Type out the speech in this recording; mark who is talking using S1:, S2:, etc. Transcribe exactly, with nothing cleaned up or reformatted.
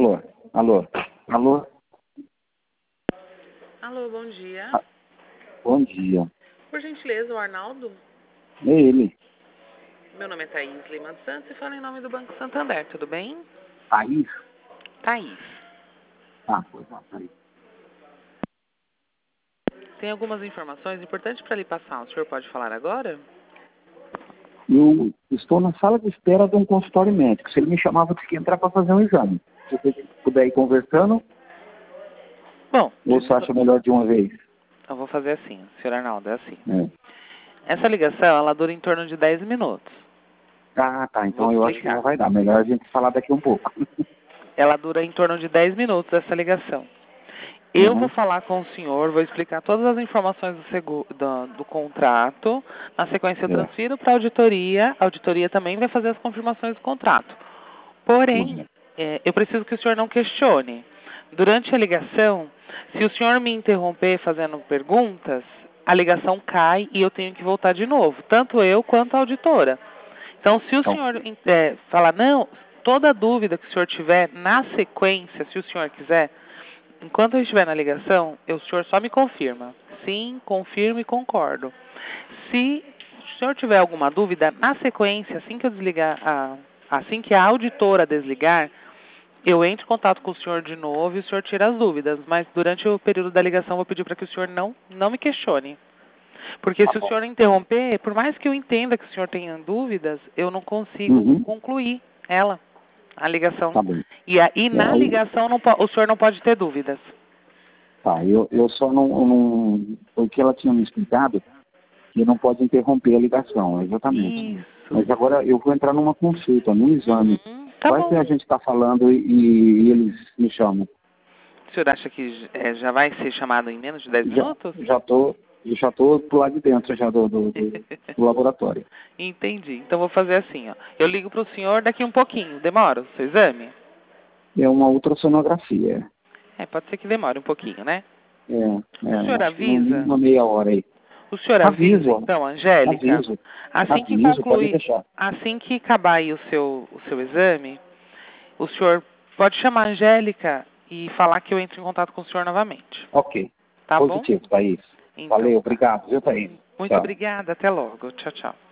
S1: Alô, alô, alô.
S2: Alô, bom dia.
S1: Ah, bom dia.
S2: Por gentileza, o Arnaldo?
S1: É ele.
S2: Meu nome é Thaís Lima dos Santos e falo em nome do Banco Santander, tudo bem?
S1: Thaís?
S2: Thaís.
S1: Ah, pois não, Thaís.
S2: Tem algumas informações importantes para lhe passar. O senhor pode falar agora?
S1: Eu estou na sala de espera de um consultório médico. Se ele me chamava, eu tinha que entrar para fazer um exame. Se você puder ir conversando,
S2: Bom,
S1: ou você acha melhor de uma vez?
S2: eu vou fazer assim, senhor Arnaldo, é assim.
S1: É.
S2: Essa ligação, ela dura em torno de dez minutos.
S1: Ah, tá. Então
S2: Vou
S1: eu acho que
S2: explicar.
S1: não vai dar. Melhor a gente falar daqui um pouco.
S2: Ela dura em torno de dez minutos, essa ligação. Eu vou
S1: Uhum.
S2: falar com o senhor, vou explicar todas as informações do, seguro, do, do contrato. Na sequência, eu
S1: É.
S2: transfiro para a auditoria. A auditoria também vai fazer as confirmações do contrato. Porém,
S1: Uhum.
S2: é, eu preciso que o senhor não questione. Durante a ligação, se o senhor me interromper fazendo perguntas, a ligação cai e eu tenho que voltar de novo, tanto eu quanto a auditora. Então, se o senhor
S1: Ok.
S2: é, falar, não, toda dúvida que o senhor tiver na sequência, se o senhor quiser, enquanto eu estiver na ligação, o senhor só me confirma. Sim, confirmo e concordo. Se o senhor tiver alguma dúvida, na sequência, assim que eu desligar, a, assim que a auditora desligar, eu entro em contato com o senhor de novo e o senhor tira as dúvidas. Mas durante o período da ligação, eu vou pedir para que o senhor não, não me questione. Porque
S1: Tá
S2: se o
S1: bom.
S2: senhor interromper, por mais que eu entenda que o senhor tenha dúvidas, eu não consigo
S1: Uhum.
S2: concluir ela, a ligação.
S1: Tá bom.
S2: E aí,
S1: É,
S2: na
S1: aí,
S2: ligação, não po- o senhor não pode ter dúvidas.
S1: tá, eu, eu só não, não... O que ela tinha me explicado, que não pode interromper a ligação, exatamente.
S2: Isso.
S1: Mas agora eu vou entrar numa consulta, num exame.
S2: Uhum. Tá
S1: Vai que a
S2: bom.
S1: gente está falando e, e eles me chamam.
S2: O senhor acha que é, já vai ser chamado em menos de dez
S1: Já
S2: minutos?
S1: já tô, já tô pro lado de dentro já do, do, do, do laboratório.
S2: Entendi. Então vou fazer assim, ó. Eu ligo para o senhor daqui um pouquinho. Demora o seu exame?
S1: É uma ultrassonografia.
S2: É, pode ser que demore um pouquinho, né?
S1: É, é,
S2: O senhor
S1: acho que no mínimo
S2: avisa?
S1: uma meia hora aí.
S2: O senhor avisa,
S1: Aviso,
S2: então, Angélica?
S1: aviso,
S2: Assim que
S1: aviso, pode
S2: concluir,
S1: deixar.
S2: assim que acabar aí o seu, o seu exame, o senhor pode chamar a Angélica e falar que eu entro em contato com o senhor novamente.
S1: Ok,
S2: Tá bom?
S1: positivo, Thaís.
S2: Então
S1: Valeu,
S2: tá.
S1: obrigado, viu, Thaís?
S2: Muito
S1: Tchau.
S2: obrigada. Até logo. Tchau, tchau.